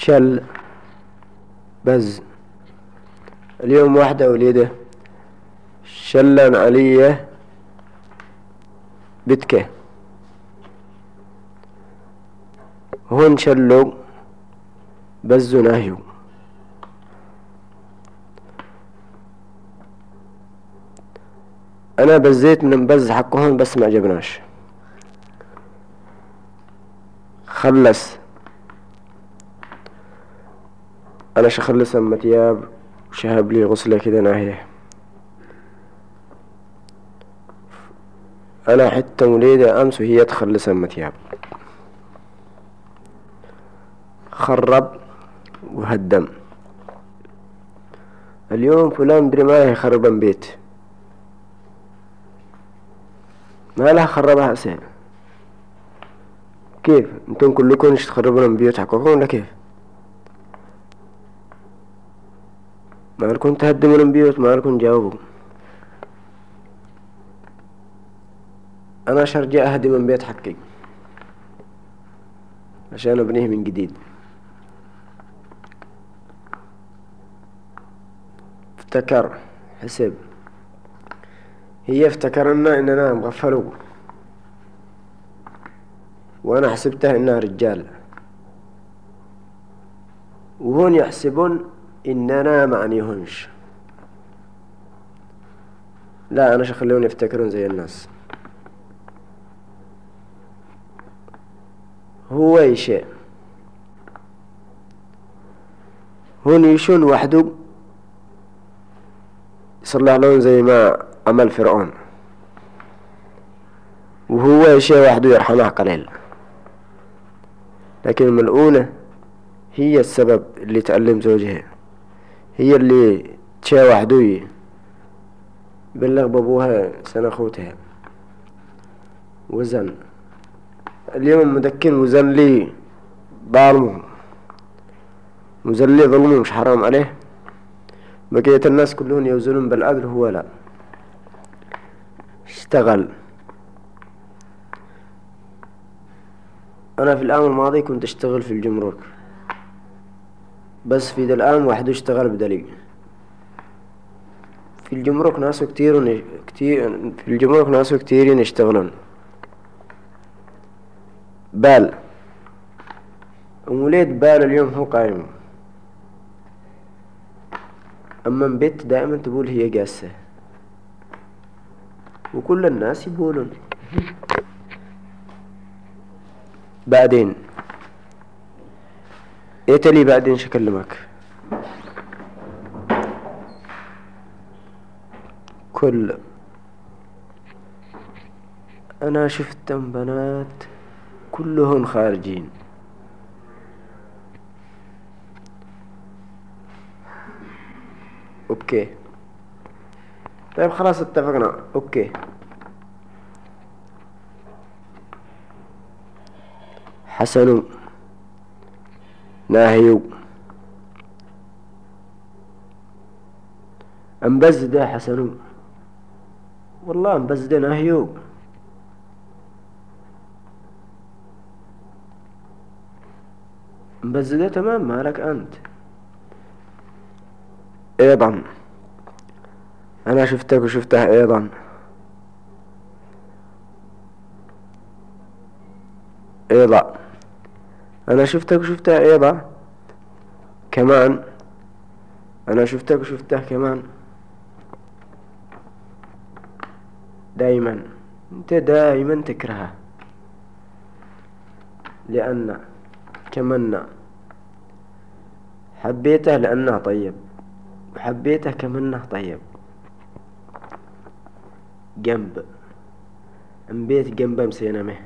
شل بز. اليوم واحدة وليدة شلن علية بتكه هون شلو بزو ناهيو. انا بزيت من بز حقهم بس ما عجبناش. خلص انا شخلص اما تياب وشهب لي غسلة كده ناهية. انا حتى وليدة امس وهي تخلص اما تياب خرب وهدم. اليوم فلان مدري ما يخربن بيت ما لها خربها أسهل. كيف انتم كلكم تخربون بيوت حقكم ولا كيف؟ ما لكم تهدمون البيوت ما لكم جاوبوا. انا شرجع اهدم من بيت حقي عشان ابنيه من جديد. افتكر حسب هي افتكرنا اننا مغفلوا وانا حسبتها انها رجال وهون يحسبون اننا معنيهنش. لا انا شخليهم يفتكرون زي الناس. هو اي شيء هون يشون وحده يصلح لهم زي ما عمل فرعون وهو شيء وحده يرحمه قليل. لكن الملعونة هي السبب اللي تعلم زوجها هي اللي شيء وحده بلغ بابوها سنة خوتها وزن. اليوم مدكن وزن لي ظالمه وزن لي ظلمه مش حرام عليه. بقية الناس كلهم يوزنون بالعدل هو لا. اشتغل. انا في العام الماضي كنت اشتغل في الجمرك بس في ذا العام وحده اشتغل بدليل. في الجمرك ناس كتير في الجمرك ناس كتيرين يشتغلون بال. وليد بال اليوم هو قايم اما بيت دائما تقول هي جاسة وكل الناس يقولون. بعدين يتلي بعدين شكلمك كل انا شفت بنات كلهم خارجين. اوكي طيب خلاص اتفقنا اوكي. حسن ناهيو انبزده حسن والله انبزده ناهيو. انبزده تمام مالك انت. ايضا انا شفتك وشفتها ايضا. ايضا انا شفتك وشفتها ايضا كمان. انا شفتك وشفتها كمان. دايما انت دايما تكرهها لأن كمنا حبيته لأنه طيب وحبيته كمنه طيب. جنب انبيت جنبه مسينمه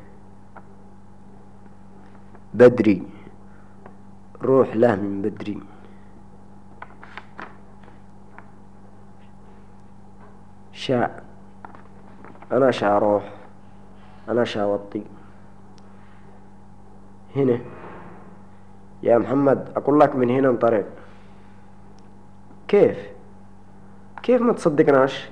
بدري روح له من بدري. شاء أنا شا روح أنا شا وطي هنا يا محمد أقول لك من هنا انطرق. كيف ما تصدقناش؟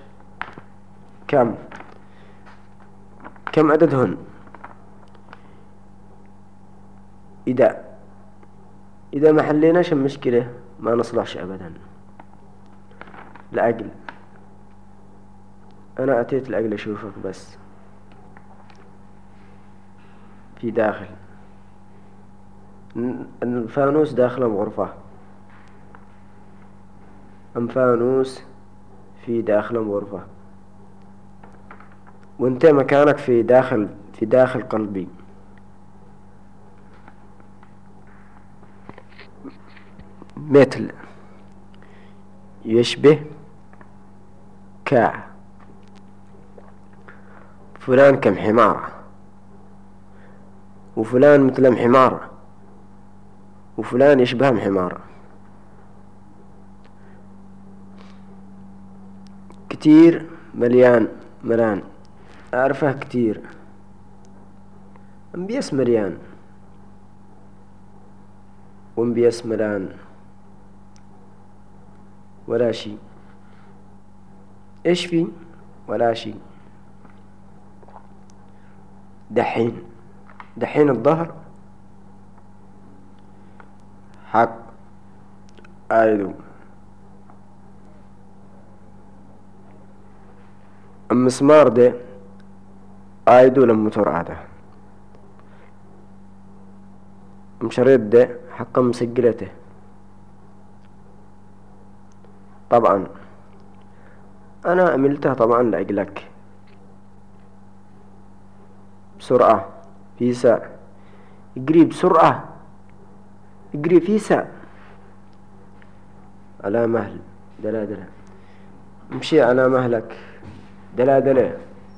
كم عددهن؟ إذا إذا ما حليناش المشكلة ما نصلحش أبدا. العقل، أنا أتيت العقل أشوفك بس في داخل الفانوس داخل بغرفة، فانوس في داخل بغرفة، وانت مكانك في داخل قلبي. مثل يشبه كاع فلان كم حمار، وفلان مثل حمار، وفلان يشبه حمار. كتير مليان ملان، أعرفه كتير مبيس مليان ومبيس ملان ولا شيء. إيش في ولا شيء. دحين الظهر حق آيدو، المسمار ده آيدو لما ترعده، مشريط ده حق مسجلته. طبعا أنا عملتها طبعا لأجلك بسرعة في ساعة، اجري بسرعة، اجري في ساعة على مهل دلا امشي على مهلك دلا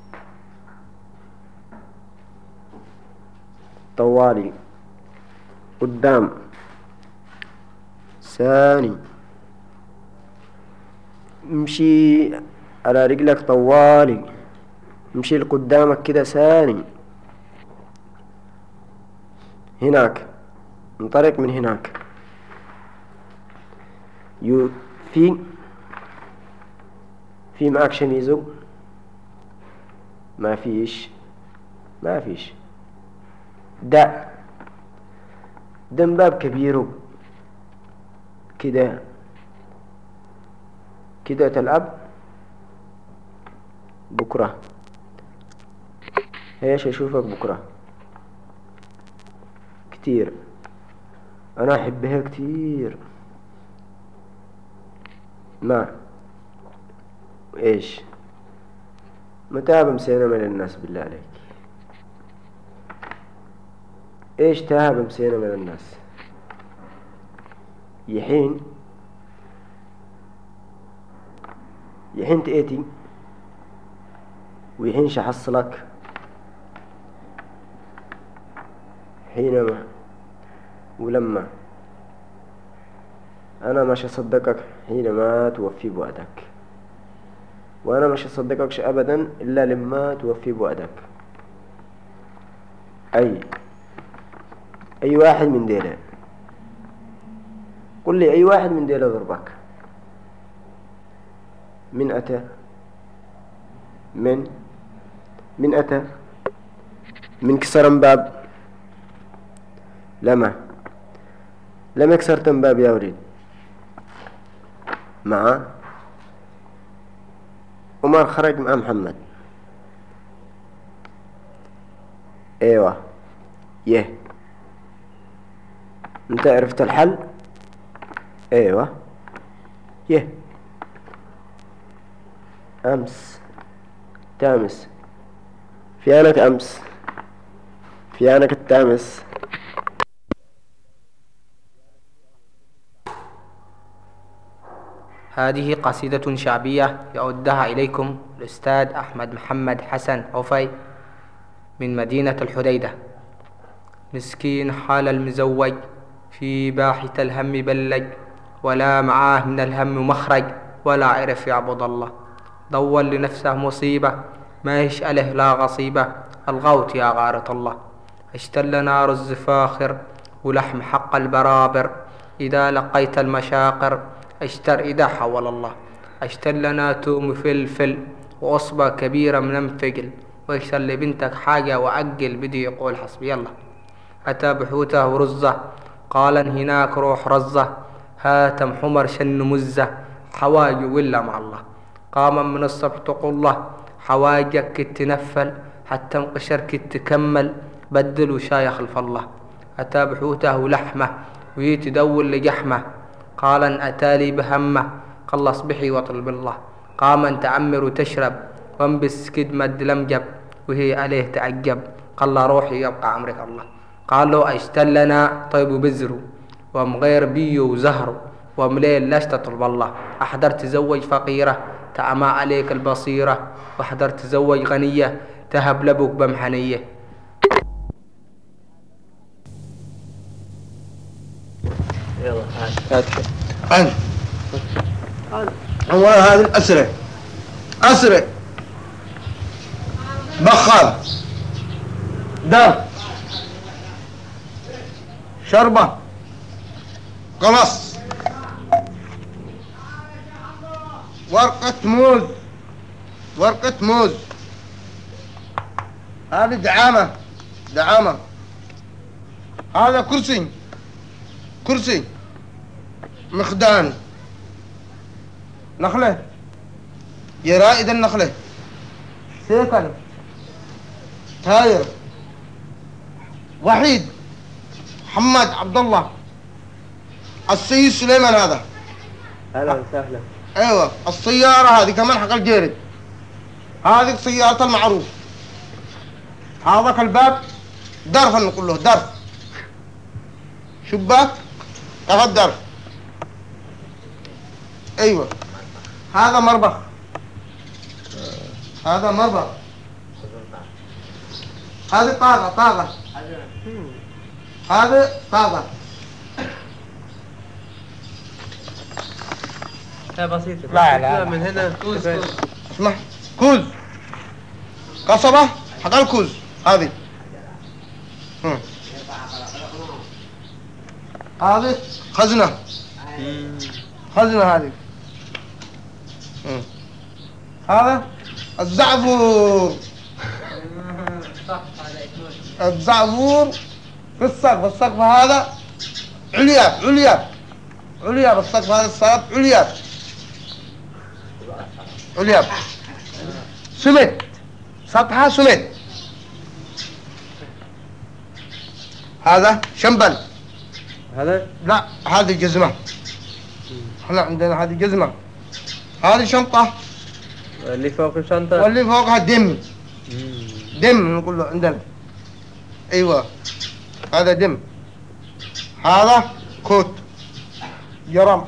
طوالي قدام ثاني، امشي على رجلك طوالي، امشي لقدامك كده ثاني، هناك انطلق من هناك. في معك شميزو؟ ما فيش دم باب كبير كده تلعب بكرة. ايش اشوفك بكرة كتير، انا احبها كتير. ما ايش متى بمسينا من الناس بالله عليك؟ ايش تاها بمسينا من الناس؟ يحين تأتي ويحين شحصلك حينما ولما أنا مش أصدقك حينما توفي بوعدك، وأنا مش أصدقكش أبدا إلا لما توفي بوعدك. أي واحد من ديلا، قل لي أي واحد من ديلا ضربك. من أتى من كسر باب، لما كسرت باب يا وليد مع عمر، خرج مع محمد. ايوه انت عرفت الحل. ايوه امس تامس فيانك، امس فيانك التامس. هذه قصيدة شعبية يؤدها إليكم الأستاذ أحمد محمد حسن عفي من مدينة الحديدة. مسكين حال المزوج في باحة الهم بلج، ولا معاه من الهم مخرج، ولا عرف يعبد الله. دور لنفسه مصيبة ما يشأله لا غصيبة، الغوت يا غارة الله. اشتل نار الزفاخر ولحم حق البرابر، إذا لقيت المشاقر اشتر إذا حول الله. اشتل لنا توم فلفل وأصبع كبيرة من انفقل، واشتر لبنتك حاجة وعقل بدي يقول حسبي الله. أتى بحوته ورزة قال هناك روح رزة هاتم حمر شن مزة حواج ولا مع الله. قام من الصبح تقول الله حواجك تنفل حتى انقشرك تكمل بدل وشاي خلف الله. أتى بحوته لحمه ويتدول لجحمه قال ان أتالي بهمه قال اصبحي واطلب الله. قام ان تعمر وتشرب وانبس كد مد لمجب وهي عليه تعجب قال روحي يبقى عمرك الله. قال له اشتلنا طيب بزرو ومغير بيو وزهرو ومليل لاش تطلب الله. أحضر تزوج فقيرة تعمى عليك البصيرة وأحضر تزوج غنية تهب لبك بمحنية. يلا هات هو هذه الأسرة أسرة بخار دار شربة قلص ورقة موز ورقة موز. هذه دعامة هذا كرسي مخدان نخلة يا رائد النخلة سيكل تاير وحيد محمد عبد الله السيد سليمان هذا. اهلا وسهلا. ايوه السيارة هذه كمان حق الجيرد هذه سيارة المعروف. هذاك الباب درف نقول له درف شباك تاخذ درف. ايوه هذا مربخ هذه طاقة هذه طاقة بسيطة. لا من هنا اسمع كوز قصبة حق الكوز هذه. هذه خزنة هذه. هذا الزعفور في السقف هذا علياب السقف هذا السقف علياب سمت سطحها سمت. هذا شنبل هذا لا هذه جزمة احنا عندنا هذه جزمة. هذه شنطة اللي فوق الشنطة واللي فوقها دم نقول له عندنا. ايوه هذا دم. هذا كوت جرام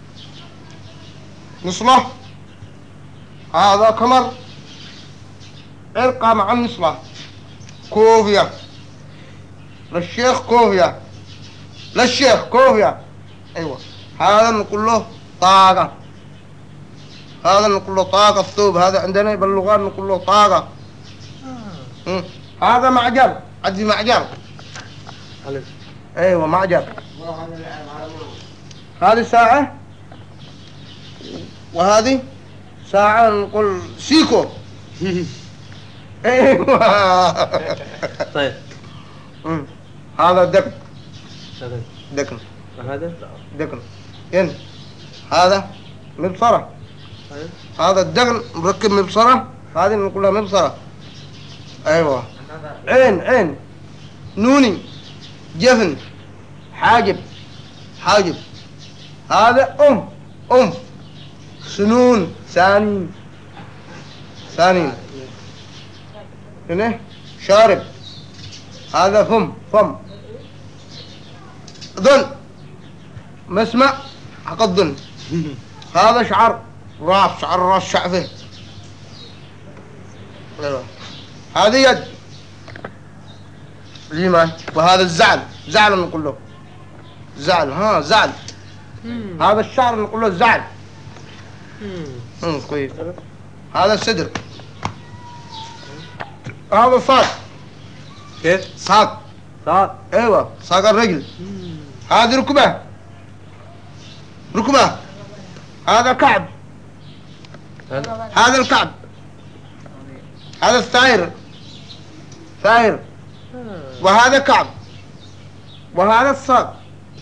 نصلة. هذا كمر عرقة مع النصلة كوفية للشيخ كوفية. ايوه هذا نقول له طاقة. الثوب هذا عندنا باللغات نقول له طاقة. هذا معجر عندي معجر. ايوه معجر. هذه ساعة وهذه ساعة نقول سيكو. ايوه طيب. هذا دكن هذا دكن ين هذا مبصرة. هذا الدقن مركب مبصرة. هذه نقول لها مبصرة. ايوه عين نوني جفن حاجب هذا أم سنون ثانين هنا شارب. هذا فم ظن مسمع حق الظن. هذا شعر راس شعفه. هذه يد اليمين. وهذا زعل نقول له زعل. هذا الشعر نقول له زعل. كويس. هذا الصدر. هذا صاق. كيف؟ صاق ايوه صاق الرجل. هذه ركبة. هذا كعب. هذا الكعب. هذا الثائر. وهذا كعب. وهذا الصاق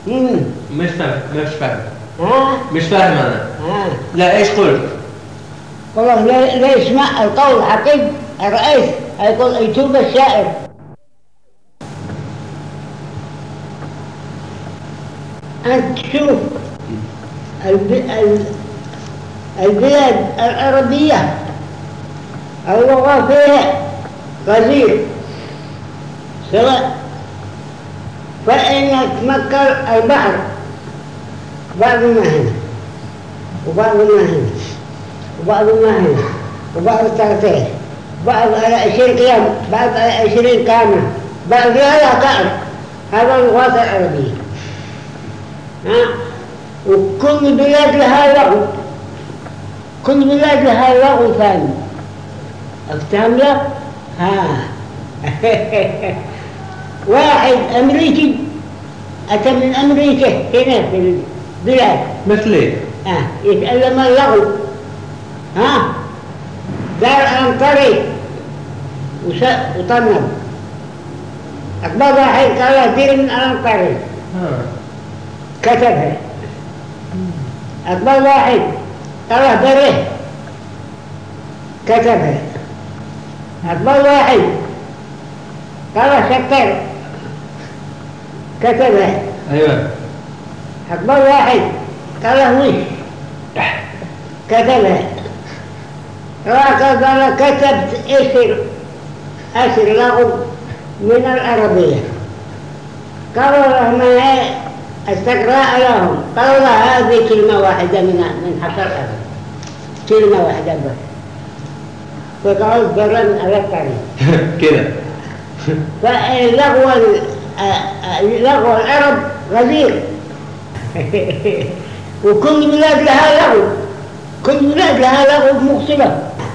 مش فاهم ها؟ مش فاهم أنا. ها؟ لا إيش قلت؟ والله لا يسمع القول حقيقي الرئيس هيقول يتوب الشاعر. أنت تشوف البلاد العربية اللغة فيها غزير سواء فإنك تمكر البحر بعض ما هنا وبعض ما هنا وبعض ما هنا وبعض التغطية بعض على 20 قيام بعض على 20 كاملة بعض لا تعرف. هذا اللغات العربية. وكل بلاد لها لغو، كل بلاد لها لغو ثاني. افتهم لك؟ واحد أمريكي أتى من أمريكا هنا في البلاد مثلي يتألم اللغو. دار عن طريق وطنب أكبر واحد قال دير من عن طريق كتبها. أكبر واحد قال بره كتبها. أكبر واحد قال شكر كتبها. أيوة. أكبر واحد قال وش كتبها. قال كتبت أسر لغو من العربية. قالوا لهم استقراء لهم قالوا له هذه كلمة واحدة من حق الأرض كلمة واحدة بس. فقالوا برا من على الطريق كده. فلغو العرب غزير. وكل بلاد لها لغو، كل بلاد لها لغو مختلف.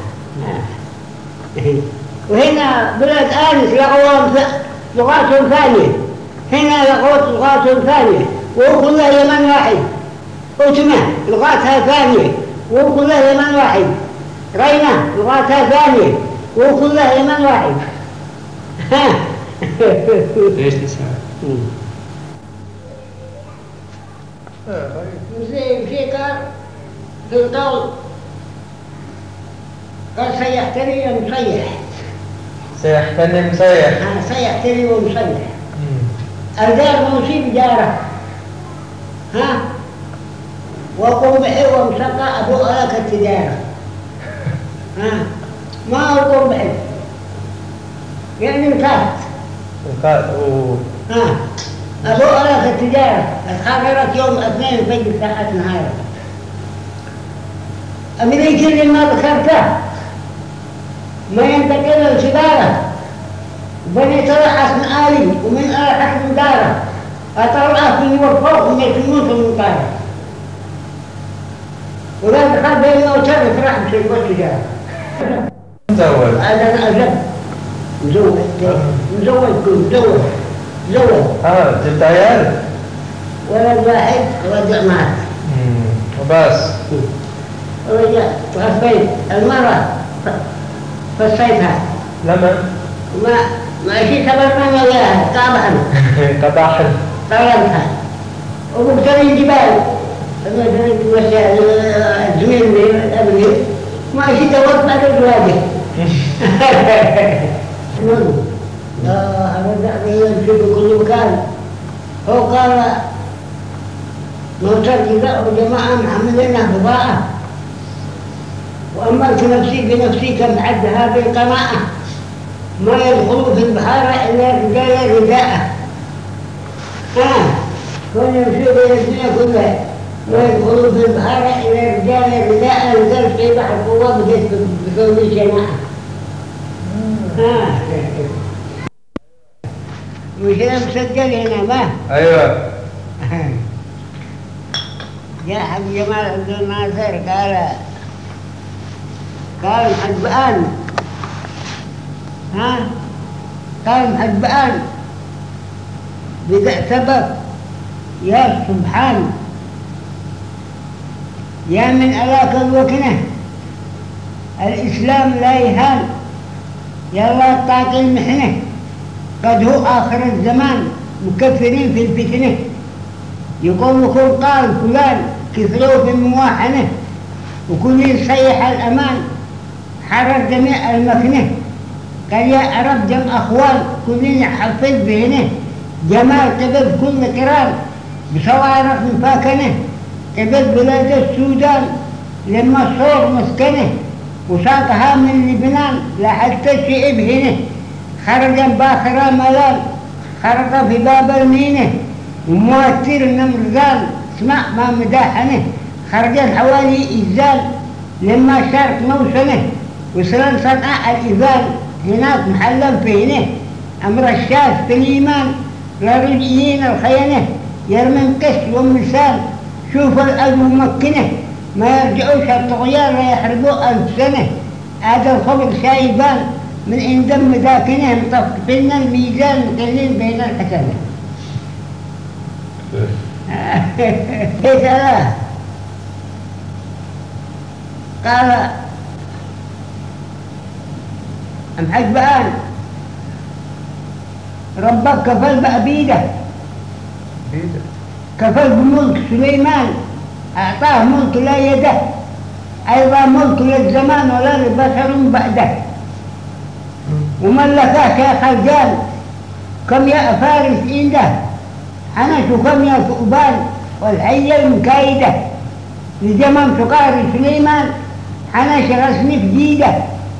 وهنا بلاد آنس لغاتهم ثانية، هنا لغاتهم ثانية وكلها يمن واحد. أتمة لغاتها ثانية وكلها يمن واحد. رينة لغاتها ثانية وكلها يمن واحد. ليش تسمع؟ في قال في القول قال سيحتري ومصيح. سيحتني مسيح. سيحتري ومصيح. الدار موصي بجاره. وقمح ومسقى أبو ألك التجارة. ما هو قمح يعني الكات. أبو ألك التجارة اتخرجت يوم 2 فجر ساعة نهار. أمريكا اللي ما ذكرته ما ينتقل السبارة بني طلع حسن آلي ومن آل حسن دارة أطلع في وفوق وما يتموت من طارة ولا دخل بيني وشرف راح بشيء والتجارة. مزوج. هذا أنا أزب مزوج جبت عيال؟ ولد واحد رجع معك وبس. رجع توفيت المرة فصيتها. لما؟ ما شيء صبرنا وياها قطعها طلبتها وبقترين جبال الزميل لي أبني ما شيء توقف بعد الزواج. رجع يمشي بكل مكان. هو قال موتر جزاء جماعة محملينها بضاعة وأمرت نفسي بنفسي كم عد هذه القناعة ما يدخلوا في البحارة إلا رجال رداءه. كون يمشوا بين الدنيا كلها ما يدخلوا في البحارة إلا رجال رداءه نزل في بحر قوة بكون الجماعة. مش أنا مسجل هنا ما؟ أيوة. يا حق جمال عبد الناصر قال محبان قال محبان بدأ سبب يا سبحان يا من ألاك الوكنة الإسلام لا يهان يا الله تعطي المحنة قد هو آخر الزمان مكفرين في الفتنة. يقول كل قال فلان كثروا في المواحنة وكل يصيح الأمان حرر جميع المكنة قال يا عرب جم أخوان كلين يحفظ بهنه جمال قبل كل قرار بصوارق مفاكنة قبل بلاد السودان لما صور مسكنه وساقها من لبنان لحتى شئب هنا خرج باخرة ملال خرج في باب المينة ومؤثر النمرزال اسمع ما مداحنه خرج حوالي إزال لما شارك موسنه وصلن صنع الإزال هناك محلم فينه أمر الشاس في الإيمان لرجعين الخيانة يرمن قس ومثال شوف الأرض ممكنه ما يرجعوش الطغيان لا يحرقوا 1000 سنة هذا الخبر شايبان من اندم ذاكنه مطفقين الميزان مقلين بين الحسنة قال أم حجبان ربك كفل بأبيده كفل بملك سليمان أعطاه ملك لا يده أيضا ملك للزمان ولا لبشر بعده وملكاه شيخ الجال كم يا فارس عنده حنش كم يا ثؤبان والحية المكايدة لجمم سقار سليمان حنش غسني في جيده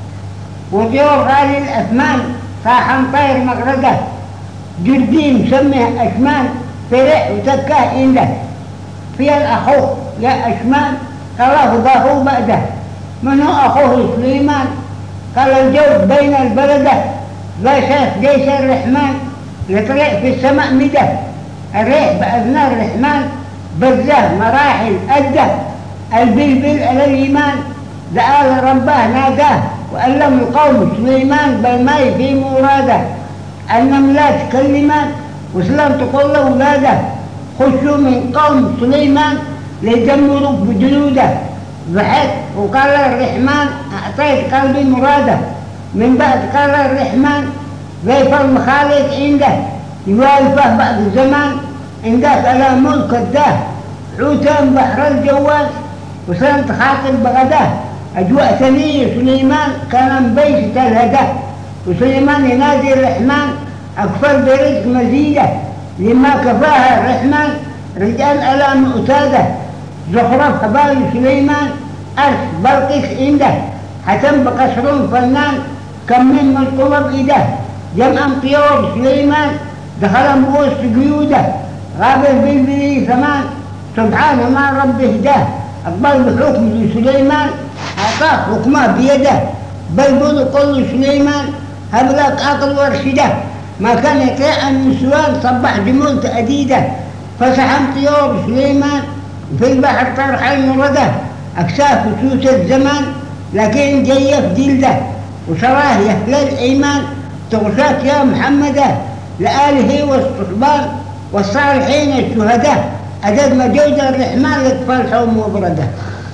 وطيور غالي الأثمان صاحا طير مغرده جردي مسميه أشمان فرع وتكاه عنده في الأخوه يا أشمان قاله ضاهو بعده منو أخوه سليمان قال الجو بين البلدة لا شاف جيش الرحمن لطريق في السماء مده الريح بأذنى الرحمن بزه مراحل أده البلبل على الإيمان دعال رباه ناداه وألم القوم سليمان بالماء في مراده النملات كلمان وسلام تقول لأولاده خشوا من قوم سليمان ليدمروا بجنوده ضحك وقال الرحمن أعطيت قلبي مراده من بعد قال الرحمن ضيف المخالط عنده يوالفه بعد الزمان عندك على ملك الداه حوتا بحر الجواز وسلمت خاطب بغداه أجواء ثنية سليمان كان بيت الهداه وسليمان ينادي الرحمن أكفر برزق مزيده لما كفاها الرحمن رجال على مؤتاده زخرف حبال سليمان أرش بلقيس عنده حتم بقصر فنان كم من القلب إيده جمع طيور سليمان دخل بوسط قيوده غاب البلبلي ثمان سبحان ما رب هداه أقبل بحكم سليمان أعطاه حكمه بيده بلبل قل سليمان هبلك عقل ورشده ما كان يطيع النسوان صبح جمول تأديده فسحم طيور سليمان في البحر طرح المردة أكساف وسوس الزمان لكن جيف جلده وصراه يهل الإيمان تغشاك يا محمد لآله والصحبان والصالحين الشهداء أدد مجود الرحمن لطفال حوم وبرده.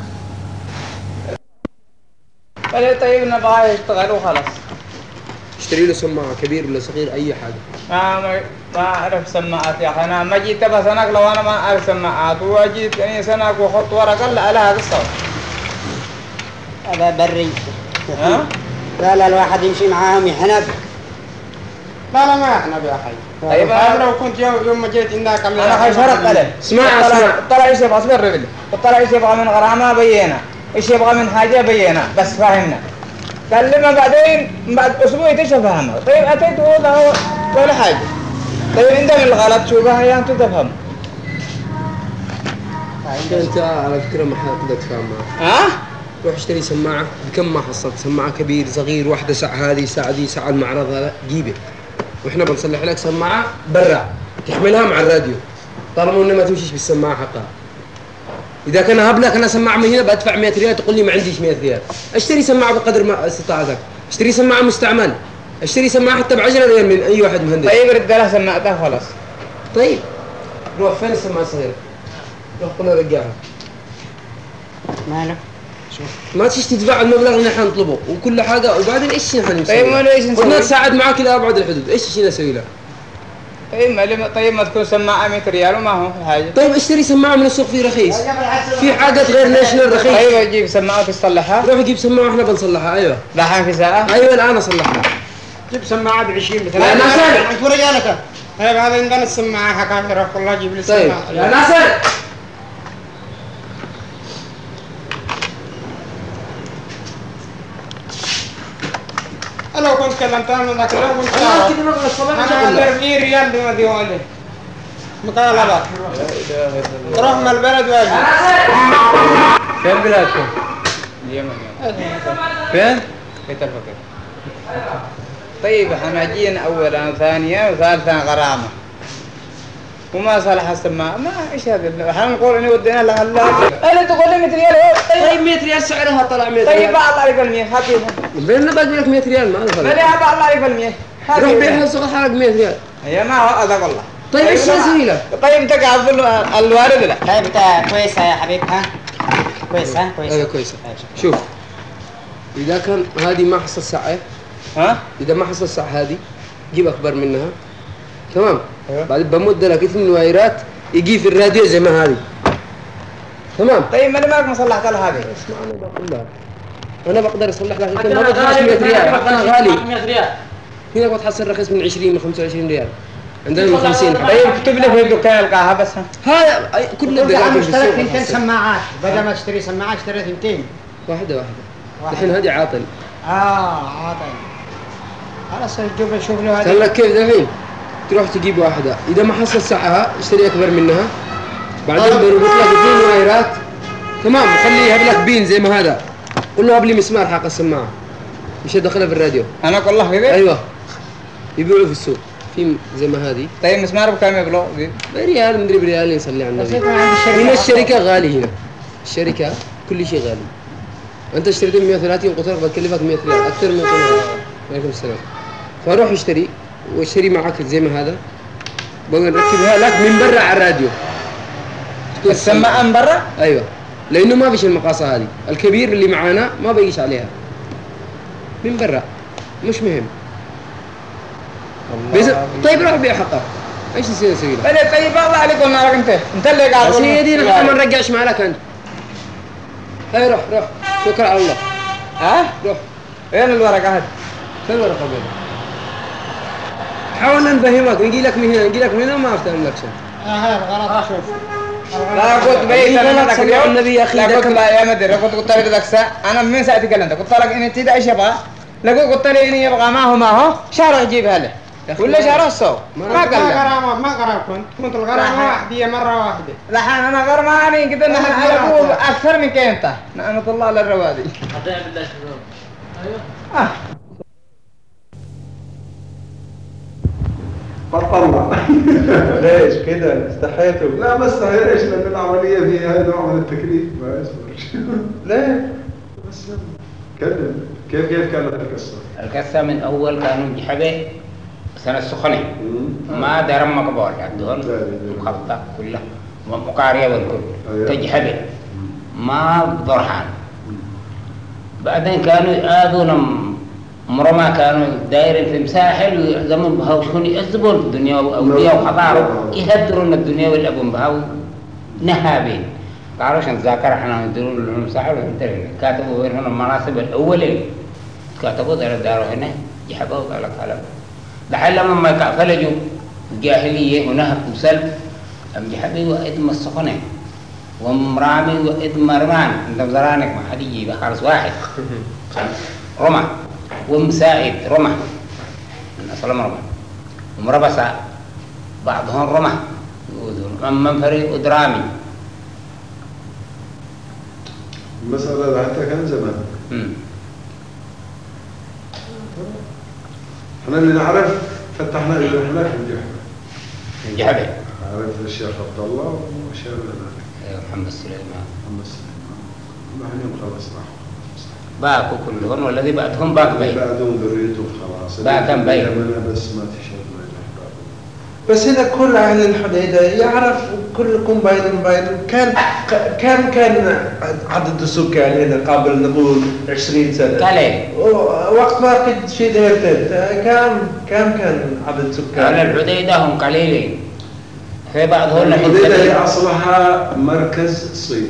طيب نبغى يشتغل وخلاص. اشتري له سماعة كبير ولا صغير أي حاجة. ما أعرف سماعات يا أخي أنا ما جيت بس أنا لو أنا ما أعرف سماعات وجيت يعني سنة وخط ورقة لا لها قصة. هذا بري. لا الواحد يمشي معاهم يحنب. لا ما يحنب يا أخي. طيب أنا لو كنت يوم ما جيت عندك أنا خايف فرق عليه. اسمع طلع إيش يبغى أصبر رجل. طلع إيش يبغى من غرامة بينا. إيش يبغى من حاجة بينا بس فاهمنا. كلمه بعدين بعد أسبوع تفهمه. طيب أتيت هو ولا حاجة. طيب عندنا الغلط شوفها يا أنت تفهم. أنت على فكرة ما حتقدر تفهم معه. روح اشتري سماعة بكم ما حصلت سماعة كبير صغير واحدة ساعة هذه ساعة دي ساعة المعرض هذا جيبه وإحنا بنصلح لك سماعة برا تحملها مع الراديو طالما إنه ما تمشيش بالسماعة حقها. إذا كان هبلك أنا سماعة من هنا بدفع 100 ريال تقول لي ما عنديش 100 ريال. اشتري سماعة بقدر ما استطاعتك. اشتري سماعة مستعمل. اشتري سماعة حتى ب10 ريال من أي واحد مهندس. طيب رد له سماعته خلاص. طيب روح فين السماعة الصغيرة؟ روح قلنا رجعها. ماله؟ ما تيجي تدفع المبلغ اللي نحن نطلبه وكل حاجة وبعدين إيش نحن نسوي؟ طيب ما ليش نسوي؟ قلنا تساعد معاك إلى أبعد الحدود. إيش نسوي له؟ طيب ما تكون سماعة 100 ريال وما هو حاجة. طيب اشتري سماعة من السوق فيه رخيص. في حاجات غير ناشونال رخيص. طيب اجيب سماعة وتصلحها. روح جيب سماعة واحنا بنصلحها. ايوه. دحين في ساعة. ايوه الان اصلحها. جيب سماعة ب20 مثلا. يا ناصر. انت ورجالك. طيب هذا عندنا السماعة حكاك روح والله جيب لي طيب السماعة. يا ناصر. لو كنت كلمتها من ذاك اليوم كنت انا كده نقول الصباح انا 40 ريال بما ديوالي مقالبة تروح من البلد واجي. فين بلادكم؟ اليمن. فين؟ في الفقر. طيب احنا جينا اولا وثانيا وثالثا غرامة وما صلح السماعة. ما ايش هذا؟ احنا نقول اني ودينا لها انا تقول لي 100 ريال. طيب 100 ريال سعرها طلع 100 ريال. طيب الله عليك ال100 هاتيها. بيننا باقي لك 100 ريال ما له فرق. ما لها الله عليك ال100. روح بيعها السوق حالك 100 ريال. هي ما هو هذا والله. طيب ايش اسوي لك؟ طيب انت قاعد الوارد لا. طيب انت كويسة يا حبيب ها؟ كويسة كويسة. ايوه كويسة. شوف اذا كان هذه ما حصل ساعة ها؟ اذا ما حصل ساعة هذه جيب اكبر منها تمام. بعدين بمد لك 2 وايرات يجي في الراديو زي ما هذه تمام. طيب ما مالك ما صلحت لها هذه؟ اسمع انا بقول لك انا بقدر اصلح لك لكن ما بدفعش 100 ريال حتى غالي. 100 ريال هنا بتحصل رخيص من 20 من 25 ريال عندنا من 50. طيب اكتب لي في الدكان القاها بس. هذا كل الدكاتره في اشتريت السوق 200 سماعات بدل ما اشتري سماعات اشتريت 200 واحدة الحين هذه عاطل. عاطل خلاص نشوف له هذه. قال لك كيف الحين تروح تجيب واحدة إذا ما حصل ساعها اشتري أكبر منها بعدين بربط لك 2 وايرات تمام وخليه يهب لك بين زي ما هذا. قل له هب لي مسمار حق السماعة مش ادخلها في الراديو. انا اقول له كذا. ايوه يبيعوا في السوق في زي ما هذه. طيب مسمار بكم يبلغ؟ بريال مدري بريال يصلي على النبي. هنا الشركة غالي هنا الشركة كل شيء غالي. انت اشتريت 130 قطر بتكلفك 100 ريال اكثر من قطر. عليكم السلام. فروح اشتري واشتري معك زي ما هذا بنركبها لك من برا على الراديو. السماعة من برا؟ ايوه لانه ما فيش المقاصة هذه الكبير اللي معانا ما بيجيش عليها من برا مش مهم. طيب روح بيع حقك ايش نسوي لك؟ طيب الله عليك والنار انت اللي قاعد تقول سيدي نحن ما نرجعش معك انت. هاي روح شكرا على الله. ها روح. وين الورقة هذه؟ فين الورقة بيضة؟ حاولنا نفهمك نجي لك من هنا وما افتهم لك شيء. غلط شوف. لا كنت بيت انا ذاك اليوم النبي يا اخي لا كنت لا يا مدري قلت لك ذاك الساعة انا من ساعتي كلمتك قلت لك اني تدعي ايش يبغى قلت لي اني يبغى ما هو شهر يجيبها له ولا شهر الصو ما قال ما غرام كنت الغرامة واحدة مرة واحدة. لحين انا غرماني كده نحن على ابوه اكثر من كينته نعمة الله للروادي. اطيع بالله ايوه. بطلع. ليش كده استحيتوا؟ لا ما استحيتش لأن العملية فيها نوع من التكليف ما يصبر. ليه؟ بس كلم كيف كانت القصة؟ القصة من أول كانوا جحبه سنة السخنة ما درم مقبول عندهم مخطط كله مقارية والكل تجحبه ما ضرحان. بعدين كانوا يآذون مرما كانوا دايرين في مساحل زمن بهاو كانوا يأذبون الدنيا وأولياء وحضارة يهدرون الدنيا والأبون بهاو نهابين. تعرفش نتذاكر احنا نديرون لهم مساحل وانترين كاتبوا هنا المناصب الأولين كاتبوا داروا هنا يحبوا على كلام. لحين لما ما فلجوا الجاهلية ونهب وسلب أم جحبي وإدم السخنة ومرامي وإدم مرمان عندهم زرانك ما حد يجيب خالص واحد رمى ومساعد رمى من أصلهم رمى ومربصة بعضهم رمى ومن فريق درامي. المسألة حتى كان زمان. احنا اللي نعرف فتحنا الرحلات من جحبة. عرفت الشيخ عبد الله وشيخ محمد سليمان. نحن خلاص باكو كلهم والذي بعدهم باك بين. بعدهم ذريته خلاص. باكم بين. أنا بس ما تشرب ما يلحق. بس هنا كل أهل الحديدة يعرف كلكم بين كم كان عدد السكان هنا قبل نقول 20 سنة؟ قليل. وقت ما كنت في ديرتين كم كان عدد السكان؟ أهل الحديدة هم قليلين. في بعضهم الحديدة هي أصلها مركز صيد.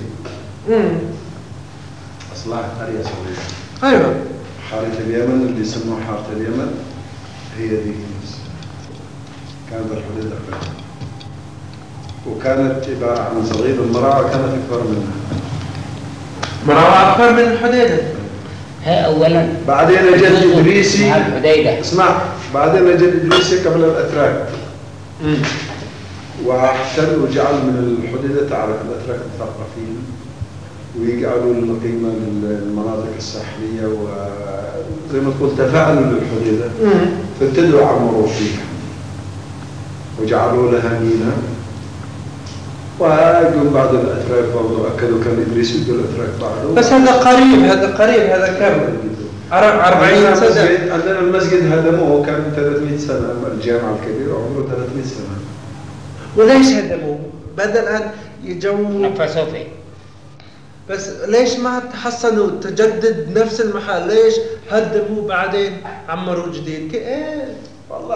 أصلها قرية صغيرة. أيوة. حارة اليمن اللي يسموها حارة اليمن هي دي. كانت الحديدة أكبر وكانت عبارة عن صغير. المراعة كانت أكبر منها. مراعة أكبر من الحديدة. هي أولا بعدين أجل إدريسي. الحديدة. اسمع بعدين أجل إدريسي قبل الأتراك. واحتل وجعل من الحديدة تعرف الأتراك مثقفين ويجعلوا القيمة للمناطق الساحلية وزي ما تقول تفاعلوا للحديدة فابتدوا عمروا فيها وجعلوا لها ميناء ويقوم بعد الأتراك برضو أكدوا كان إدريس يقول الأتراك بعده. بس هذا قريب هذا كم 40 سنة. عندنا المسجد هدموه كان 300 سنة. الجامع الكبير عمره 300 سنة. وليش هدموه؟ بدل أن يجوا نفسوا فيه. بس ليش ما تحسنوا تجدد نفس المحل؟ ليش هدموه بعدين عمروا جديد؟ والله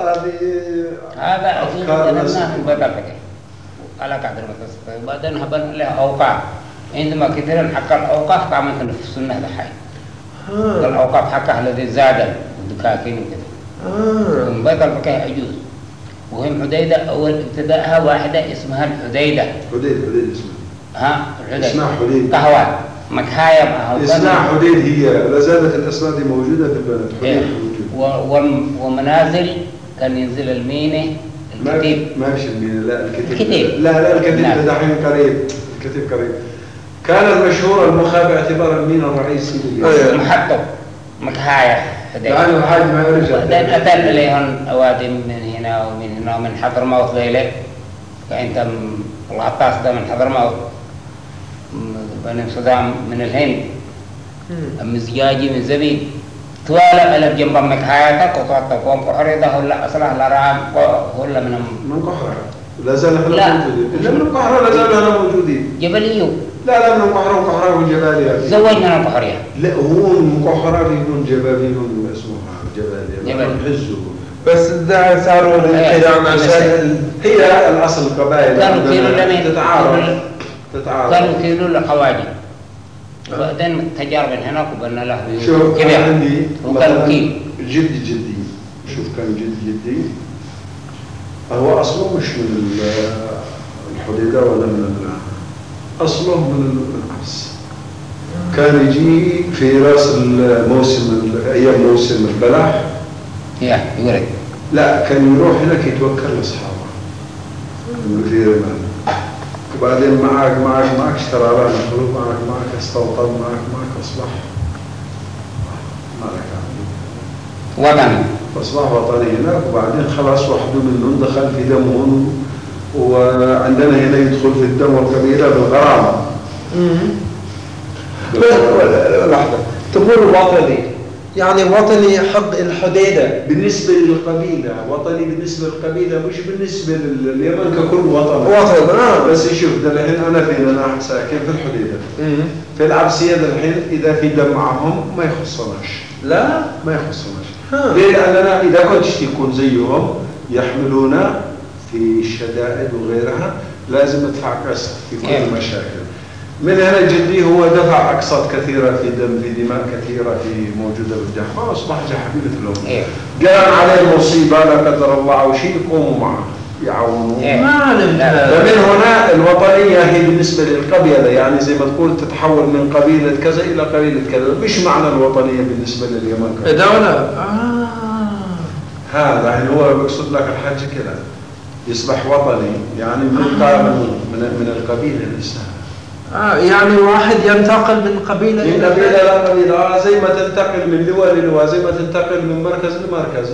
هذا أفكار ناس بدأت على قدر ما تستطيع. بعدين هبل له أوقاف. عندما كثيرا حق الأوقاف قامت في السنة دحين. الأوقاف حقها الذي زاد الدكاكين وكذا. ثم بدل فكه يجوز. وهم حديدة أول ابتداءها واحدة اسمها الحديدة. حديد اسمها. الحديدة. اسمها حديد. قهوة مكهاية معها. اسمها حديد هي لا زالت الأسماء دي موجودة في البلد. حديد. ومنازل كان ينزل المينة الكتيب. ما فيش المينة لا الكتيب. لا الكتيب دحين قريب. الكتيب قريب. كان المشهور المخا باعتبار المينة الرئيسي. محطة مكهاية. يعني الحاج ما يرجع. بعدين أتى إليهم أوادم من هنا ومن هنا ومن حضرموت ذيله. فأنت الغطاس ده من حضرموت. بني صدام من الهند. مزجاجي من زبيب. توالى ألف جنب مكهايتك وطاطك ومقحري ده هلا أصله لرام هلا من قحرة. لا زال احنا موجودين. إلا من قحرة لا زال احنا موجودين. جبليو. لا من قحرة والجبالية. زوجنا من قحرية. لا هو من قحرة يكون جباليون اسمها جبالية. يحزوا. بس ده صاروا القيام عشان هي الأصل القبائل. كانوا كيلو لمن تتعارض. كانوا كيلو الحواجب. وبعدين تجارب هناك وبنا له شوف كبير. عندي وكانوا كيلو. جدي شوف كان جدي هو أصله مش من الحديدة ولا من أصله من العبس. كان يجي في رأس الموسم أيام موسم البلح. يورد. لا كان يروح هناك يتوكل لأصحابه في رمال. وبعدين معك اشترى لها الخلوق معك استوطن معك أصبح مالك وطني. أصبح وطني هناك. وبعدين خلاص واحد منهم دخل في دمهم وعندنا هنا يدخل في الدم والقبيلة بالغرامة. لحظة تقول وطني يعني وطني حق الحديدة بالنسبة للقبيلة. وطني بالنسبة للقبيلة مش بالنسبة لليمن ككل وطن. بس شوف ده الحين أنا فين أنا ساكن في الحديدة. في العبسية ده الحين إذا في دم معهم ما يخصناش. لا ما يخصناش. ليه؟ لأننا إذا كنتش تكون زيهم يحملونا في الشدائد وغيرها لازم ندفع قسط في كل المشاكل. من هنا جدي هو دفع أقساط كثيرة في دماء كثيرة في موجودة بالجحفة وأصبح جحفي مثلهم. جاء عليه مصيبة لا قدر الله أو شيء يقوموا معه يعاونوه. فمن هنا الوطنية هي بالنسبة للقبيلة يعني زي ما تقول تتحول من قبيلة كذا إلى قبيلة كذا. مش معنى الوطنية بالنسبة لليمن كذا. دولة. هذا يعني هو بيقصد لك الحاج كذا يصبح وطني يعني من القبيلة نفسها. يعني واحد ينتقل من قبيلة إلى قبيلة زي ما تنتقل من لواء للواء زي ما تنتقل من مركز لمركز.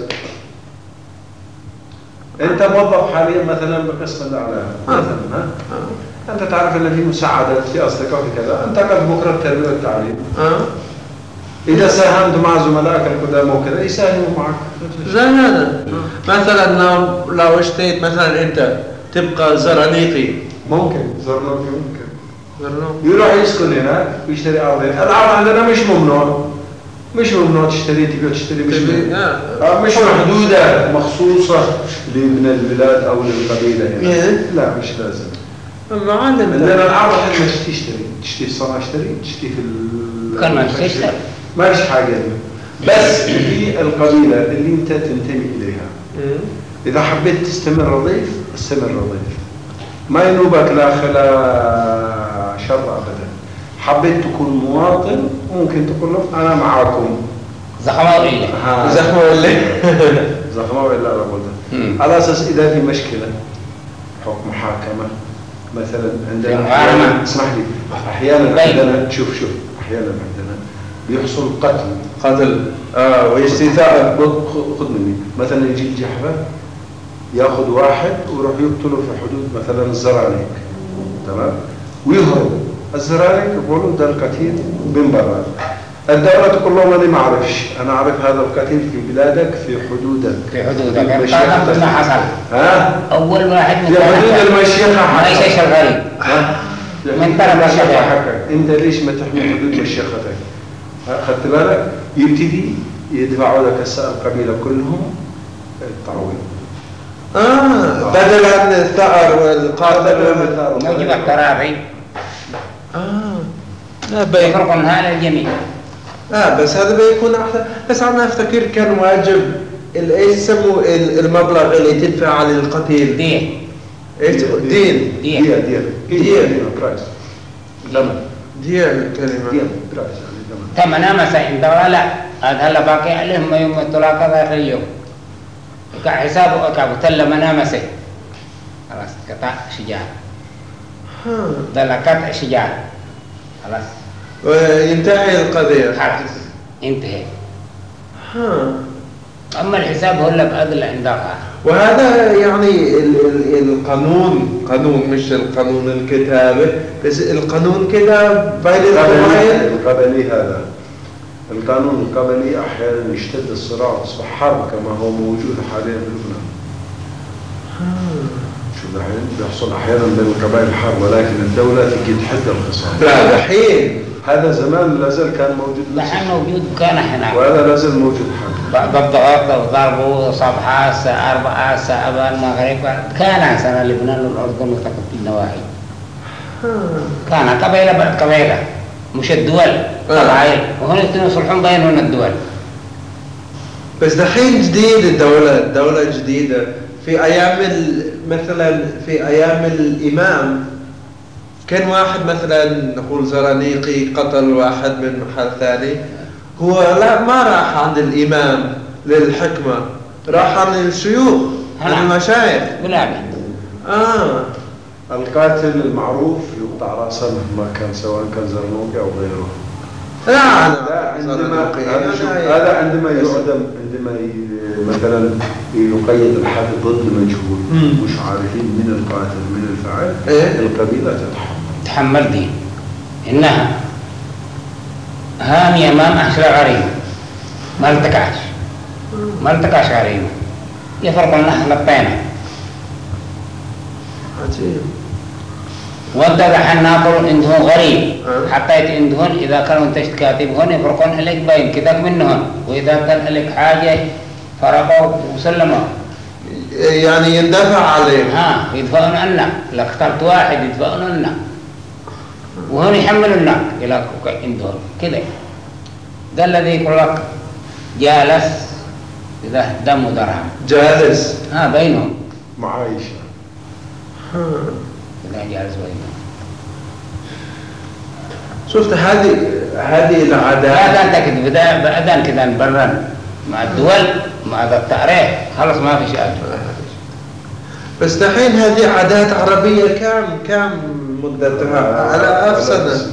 أنت موظف حاليا مثلا بقسم الأعلام مثلا أنت تعرف أن في مساعدات في أصدقاء في كذا انتقل بكرة التربية والتعليم. إذا ساهمت مع زملائك القدامى وكذا يساهموا معك. زي هذا مثلا لو اشتريت مثلا أنت تبقى زرانيقي ممكن زرنوقي ممكن يروح يسكن هناك ويشتري أرضين. الأرض عندنا مش ممنوع تشتري مش محدودة مخصوصة لابن البلاد أو للقبيلة هنا. لا مش لازم. عندنا الأرض حين تشتري الصنعة تشتري في كان ما تشتري ما فيش حاجة بس في القبيلة اللي أنت تنتمي إليها. إذا حبيت تستمر ضيف استمر ضيف ما ينوبك لا خلا شر أبدا. حبيت تكون مواطن ممكن تقول له أنا معاكم. زخمة ولا لا قلت على أساس إذا في مشكلة حكم محاكمة مثلا عندنا اسمح لي أحيانا عندنا شوف أحيانا عندنا بيحصل قتل واستيثاء. خذ مني مثلا يجي الجحفة ياخذ واحد ويروح يقتله في حدود مثلا الزرانيق تمام ويهرب. الزرانيق يقولوا ده القتيل من برا. الدولة تقول لهم أنا ما أعرفش أنا أعرف هذا القتيل في بلادك في حدودك ما حصل. أول واحد في حدود المشيخة حقك. ما يشيش الغريب من طرف المشيخة حقك. أنت ليش ما تحمي حدود مشيختك؟ أخذت بالك؟ يبتدي يدفعوا لك القبيلة كلهم التعويض. بدل عن الثأر والقاتل موجب التراضي. يفرق من هذا الجميع. بس هذا بيكون أحسن. بس أنا أفتكر كان واجب إيش يسموا المبلغ اللي تدفع على القتيل؟ دين. الكلمة. ثمنها مثلا الدولة لا هذا باقي عليهم يوم الطلاق ذاك اليوم. كحسابه كابتل منامسه خلاص قطع شجار. ده قطع شجار خلاص وينتهي القضية. خلاص انتهى. أما الحساب هو اللي بأدل عندها. وهذا يعني القانون مش القانون الكتابة بس القانون كده بين القبلي. هذا القانون القبلي أحيانا يشتد الصراع ويصبح حرب كما هو موجود حاليا في لبنان. شو دحين بيحصل أحيانا بين القبائل حرب ولكن الدولة تجي تحد الخصام. لا دحين هذا زمان لازال كان موجود. دحين موجود كان هنا. وهذا لازال موجود حاليا. بالضغط وضربوا صباحا الساعة 4 الساعة المغرب كان سنة لبنان والأردن وتقط النواحي. كان قبيلة بعد قبيلة مش الدول قبائل وهنا يصلحون بينهم الدول. بس دحين جديد الدولة جديدة في أيام مثلا في أيام الإمام كان واحد مثلا نقول زرانيقي قتل واحد من محل ثاني هو لا ما راح عند الإمام للحكمة راح عند الشيوخ عند المشايخ. القاتل المعروف يقطع رأسه مهما كان سواء كان زرنوقي أو غيره. هذا عندما يعدم مثلا يقيد الحد ضد مجهول مش عارفين من القاتل من الفاعل. القبيلة تحمل دين إنها هاني أمام أحسن غريمة ما التكاش غريمة يفرق النحن الطينة وانت دحين ناظر عندهم غريب حتى عندهم إذا كانوا انت كاتبهم يفرقون عليك باين كذاك منهم وإذا كان عليك حاجة فرقوا وسلموا يعني يندفع عليهم. يدفعون عنك لو اخترت واحد يدفعون عنك وهون يحملوا الناك إلى عندهم كذا. ده الذي يقول لك جالس إذا دم ودرهم جالس بينهم معايشة. إذا جالس بينهم. شفت هذه العادات. هذا أنت كده بدأ كده نبرر مع الدول مع التاريخ خلص ما في شيء. بس دحين هذه عادات عربية كم مدتها؟ 1000 سنة.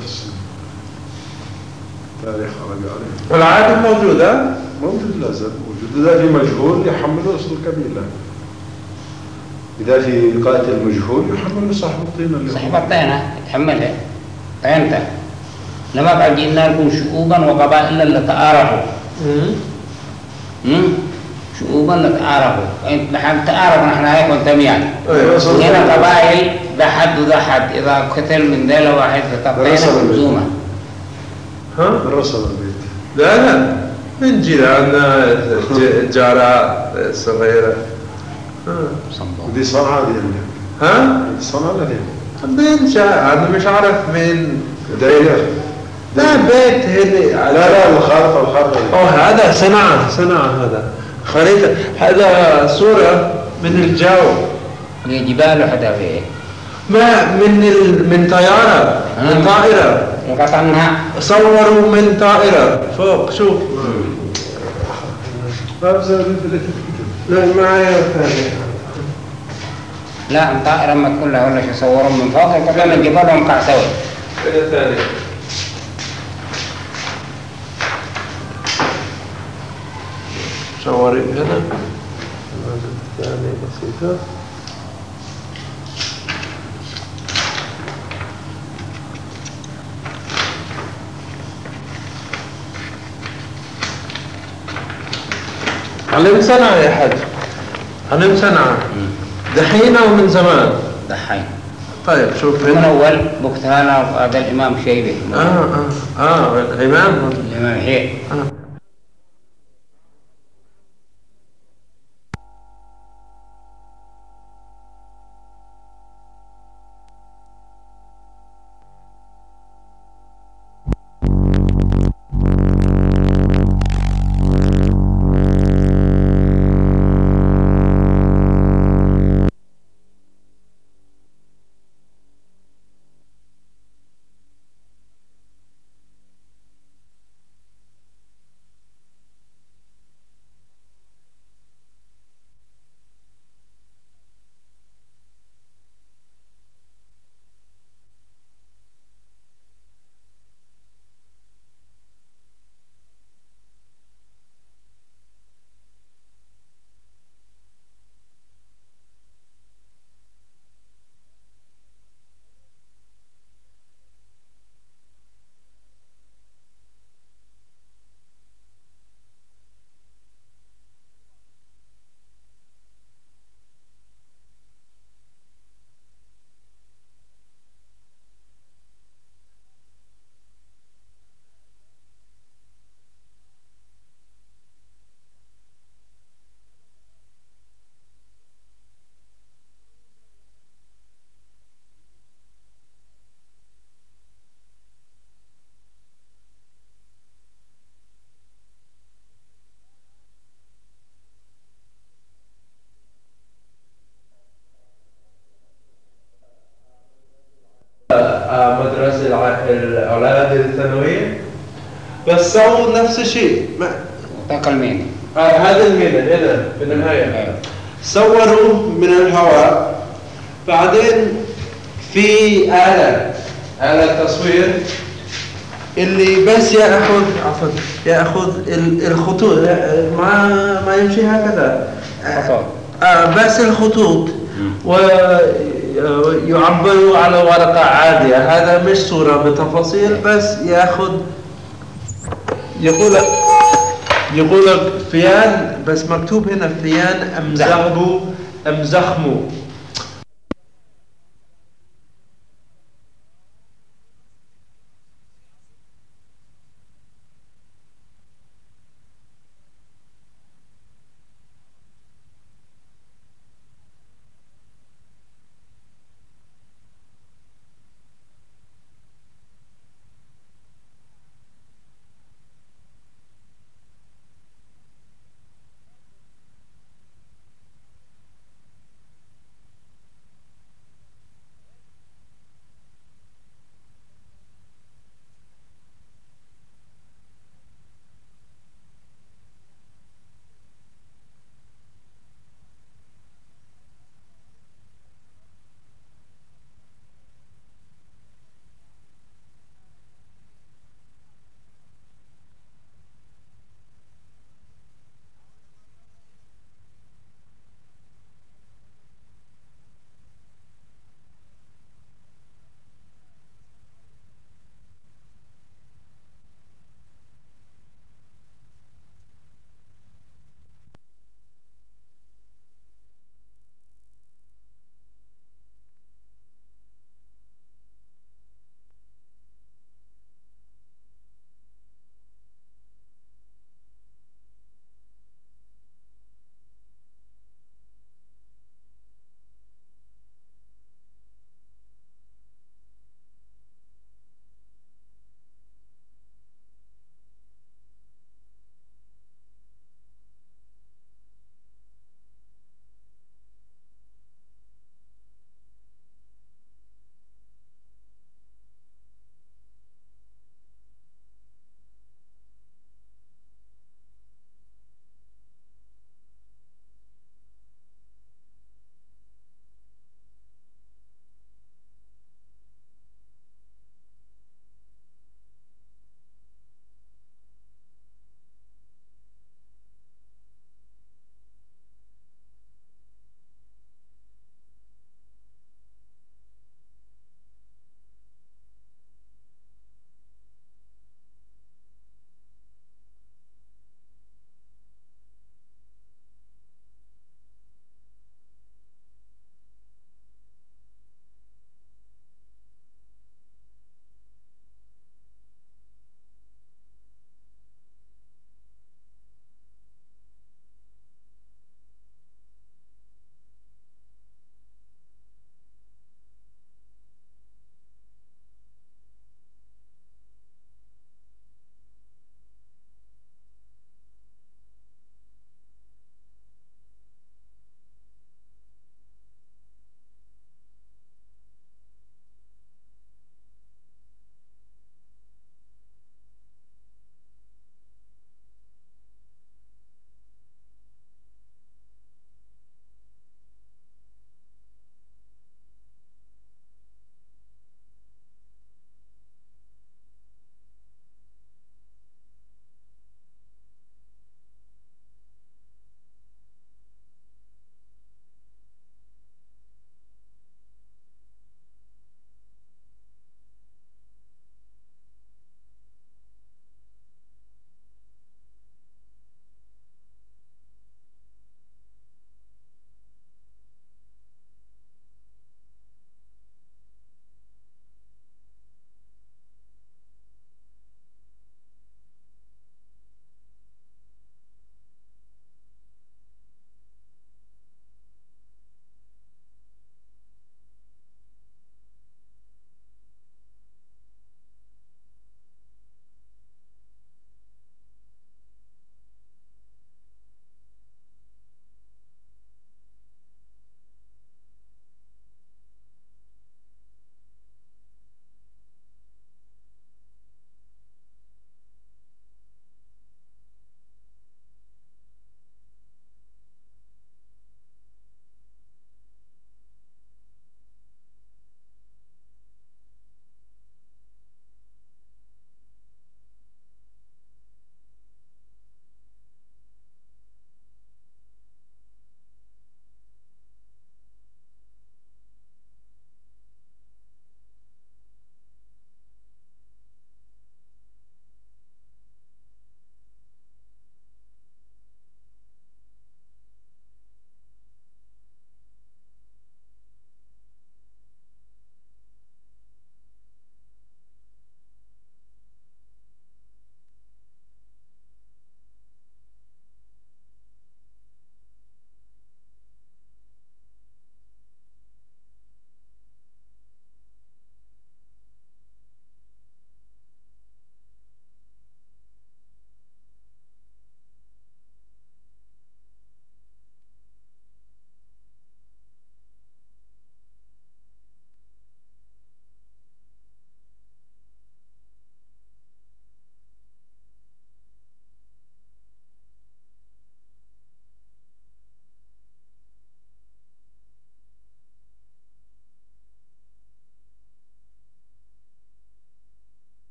تاريخ عربي عليه. والعادة موجودة؟ موجود لازم موجود. إذا في مجهول يحمله أصل القبيلة. إذا في قاتل مجهول يحمله صاحب الطينة. صاحب الطينة يتحملها طينته لما بعد جئنا لكم شعوبا وقبائل لتعارفوا شعوبا لتعارفوا نحن تعارف نحن هيك جميعا هنا قبائل ذا حد وذا حد إذا قتل من ذيل واحد فتقطعنا منظومة الرسل البيت لا من جيراننا جارة صغيرة ودي صنعاء دي ها؟ صنعاء ولا دي؟ من أنا مش عارف من دايرة لا بيت هني لا الخارطة هذا صنعاء هذا خريطة هذا صورة من الجو من جبال وحدا فيه ما من طيارة من طائرة قطعناها صوروا من طائرة فوق شوف لا معايا ثاني لا طائرة ما كلها ولا شو صوروا من فوق كلها من جبالهم قاع سوي كده ثاني صوري هنا ثاني بسيطة علم صنعاء يا حاج علم صنعاء دحين أو من زمان دحين طيب شوف من أول بكتانا هذا الإمام شيبي الإمام هي مدرسة الأولاد الثانوية بس سووا نفس الشيء تاكل مين هذا المينا هنا في النهاية صوروا من الهواء بعدين في آلة تصوير اللي بس يأخذ الخطوط ما يمشي هكذا بس الخطوط ويعبروا على ورقة عادية هذا مش صورة بتفاصيل بس يأخذ يقول لك فيان بس مكتوب هنا فيان أمزخمو